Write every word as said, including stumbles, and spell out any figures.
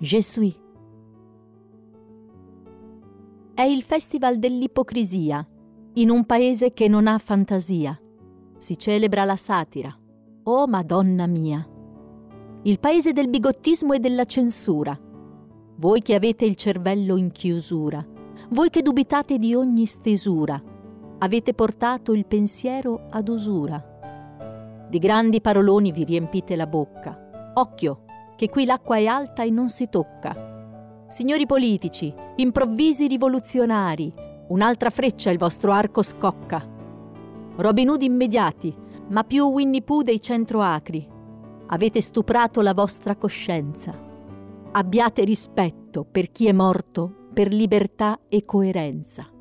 Je suis. È il festival dell'ipocrisia, in un paese che non ha fantasia. Si celebra la satira. Oh Madonna mia! Il paese del bigottismo e della censura. Voi che avete il cervello in chiusura, voi che dubitate di ogni stesura, avete portato il pensiero ad usura. Di grandi paroloni vi riempite la bocca. Occhio, che qui l'acqua è alta e non si tocca. Signori politici, improvvisi rivoluzionari, un'altra freccia il vostro arco scocca. Robin Hood immediati, ma più Winnie Pooh dei centro acri. Avete stuprato la vostra coscienza. Abbiate rispetto per chi è morto per libertà e coerenza.